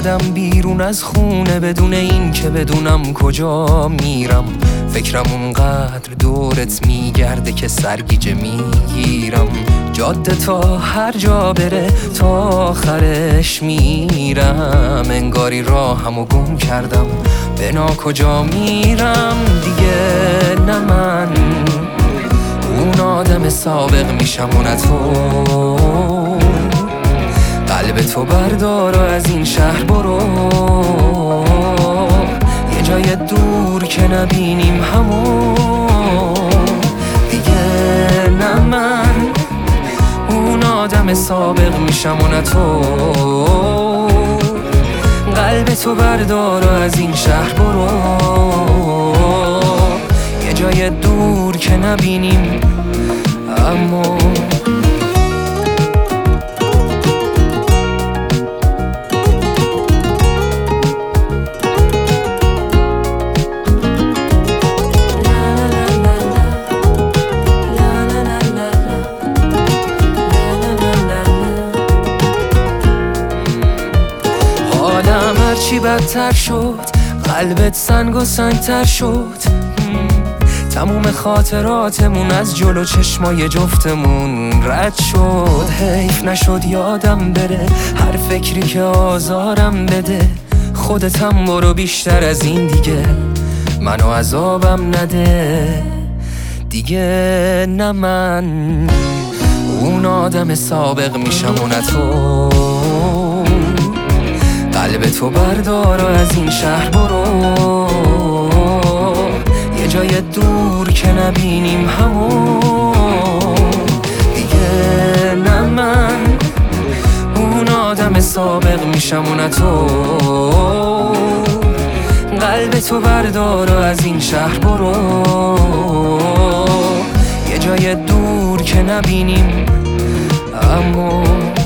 اومدم بیرون از خونه بدون این که بدونم کجا میرم. فکرم اونقدر دورت میگرده که سرگیجه میگیرم. جاده تا هر جا بره تا آخرش میرم. انگاری راهمو گم کردم به کجا میرم. دیگه نه من اون آدم سابق میشم و نه تو. قلب تو بردار و از این شهر برو. یه جای دور که نبینیم همون. دیگه نه من اون آدم سابق میشم و نه تو. قلب تو بردار و از این شهر برو. یه جای دور که نبینیم اما. هرچی بدتر شد قلبت سنگ و سنگتر شد. تموم خاطراتمون از جلو چشمای جفتمون رد شد. حیف نشد یادم بره هر فکری که آزارم بده. خودتم برو بیشتر از این دیگه منو عذابم نده. دیگه نه من اون آدم سابق میشم و نه تو. قلب تو بردار و از این شهر برو. یه جای دور که نبینیم همون. دیگه نه من اون آدم سابق میشم و نه تو. قلب تو بردار و از این شهر برو. یه جای دور که نبینیم اما.